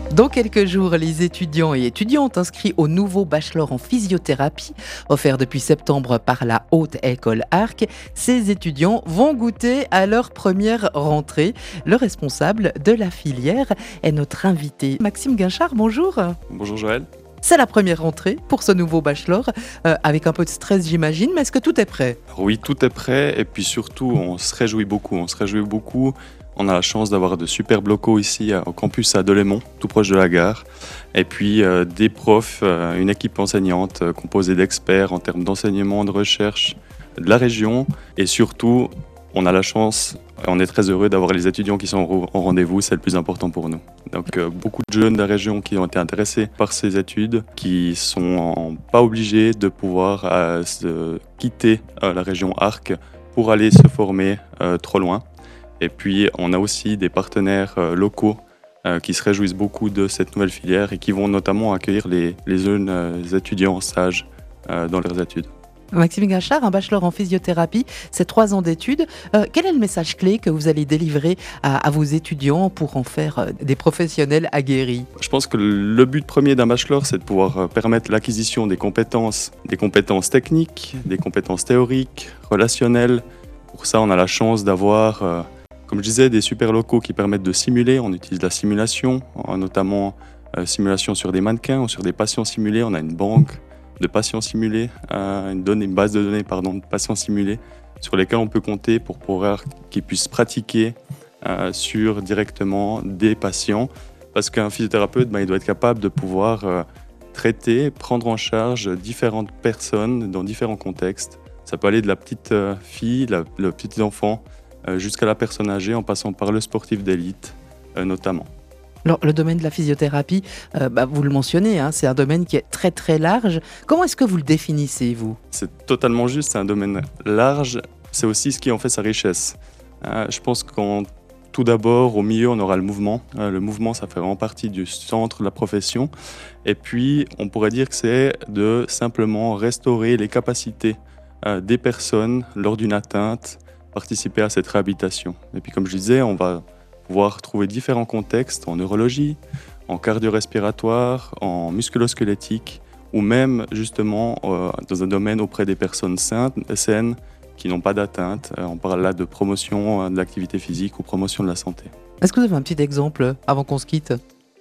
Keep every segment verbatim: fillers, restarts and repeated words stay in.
Dans quelques jours, les étudiants et étudiantes inscrits au nouveau bachelor en physiothérapie, offert depuis septembre par la Haute École Arc, ces étudiants vont goûter à leur première rentrée. Le responsable de la filière est notre invité. Maxime Guinchard, bonjour. Bonjour Joël. C'est la première rentrée pour ce nouveau bachelor, euh, avec un peu de stress j'imagine, mais est-ce que tout est prêt ? Oui, tout est prêt et puis surtout on se réjouit beaucoup, on se réjouit beaucoup. On a la chance d'avoir de superbes locaux ici au campus à Delémont, tout proche de la gare. Et puis euh, des profs, euh, une équipe enseignante euh, composée d'experts en termes d'enseignement, de recherche de la région. Et surtout, on a la chance, on est très heureux d'avoir les étudiants qui sont au rendez-vous, c'est le plus important pour nous. Donc euh, beaucoup de jeunes de la région qui ont été intéressés par ces études, qui sont pas obligés de pouvoir euh, se quitter euh, la région Arc pour aller se former euh, trop loin. Et puis, on a aussi des partenaires euh, locaux euh, qui se réjouissent beaucoup de cette nouvelle filière et qui vont notamment accueillir les, les jeunes euh, étudiants en stage euh, dans leurs études. Maxime Guinchard, un bachelor en physiothérapie, c'est trois ans d'études. Euh, quel est le message clé que vous allez délivrer à, à vos étudiants pour en faire euh, des professionnels aguerris ? Je pense que le but premier d'un bachelor, c'est de pouvoir permettre l'acquisition des compétences, des compétences techniques, des compétences théoriques, relationnelles. Pour ça, on a la chance d'avoir... Euh, Comme je disais, des super locaux qui permettent de simuler. On utilise la simulation, notamment euh, simulation sur des mannequins ou sur des patients simulés. On a une banque de patients simulés, euh, une, donnée, une base de données pardon, de patients simulés sur lesquels on peut compter pour pouvoir qu'ils puissent pratiquer euh, sur directement des patients. Parce qu'un physiothérapeute, ben, il doit être capable de pouvoir euh, traiter, prendre en charge différentes personnes dans différents contextes. Ça peut aller de la petite euh, fille, la, le petit enfant, jusqu'à la personne âgée, en passant par le sportif d'élite euh, notamment. Alors, le domaine de la physiothérapie, euh, bah, vous le mentionnez, hein, c'est un domaine qui est très très large. Comment est-ce que vous le définissez, vous ? C'est totalement juste, c'est un domaine large, c'est aussi ce qui en fait sa richesse. Euh, je pense qu'en tout d'abord, au milieu, on aura le mouvement. Euh, le mouvement, ça fait vraiment partie du centre de la profession. Et puis, on pourrait dire que c'est de simplement restaurer les capacités euh, des personnes lors d'une atteinte, participer à cette réhabilitation. Et puis comme je disais, on va pouvoir trouver différents contextes en neurologie, en cardio-respiratoire, en musculo-squelettique ou même justement euh, dans un domaine auprès des personnes saines qui n'ont pas d'atteinte. On parle là de promotion de l'activité physique ou promotion de la santé. Est-ce que vous avez un petit exemple avant qu'on se quitte ?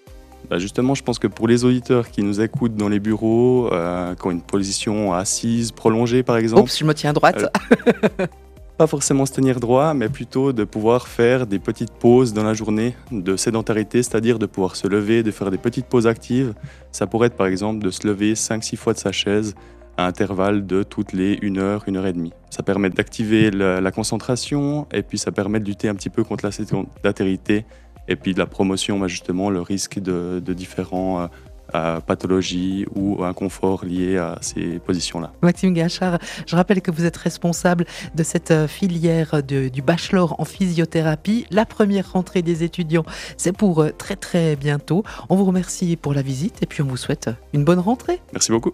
Bah justement, je pense que pour les auditeurs qui nous écoutent dans les bureaux, euh, qui ont une position assise prolongée par exemple... Oups, je me tiens droite euh, Pas forcément se tenir droit, mais plutôt de pouvoir faire des petites pauses dans la journée de sédentarité, c'est-à-dire de pouvoir se lever, de faire des petites pauses actives. Ça pourrait être par exemple de se lever cinq six fois de sa chaise à intervalles de toutes les une heure, une heure et demie. Ça permet d'activer la, la concentration et puis ça permet de lutter un petit peu contre la sédentarité et puis de la promotion, bah justement, le risque de, de différents... Euh, Euh, pathologie ou inconfort lié à ces positions-là. Maxime Guinchard, je rappelle que vous êtes responsable de cette filière de, du bachelor en physiothérapie. La première rentrée des étudiants, c'est pour très très bientôt. On vous remercie pour la visite et puis on vous souhaite une bonne rentrée. Merci beaucoup.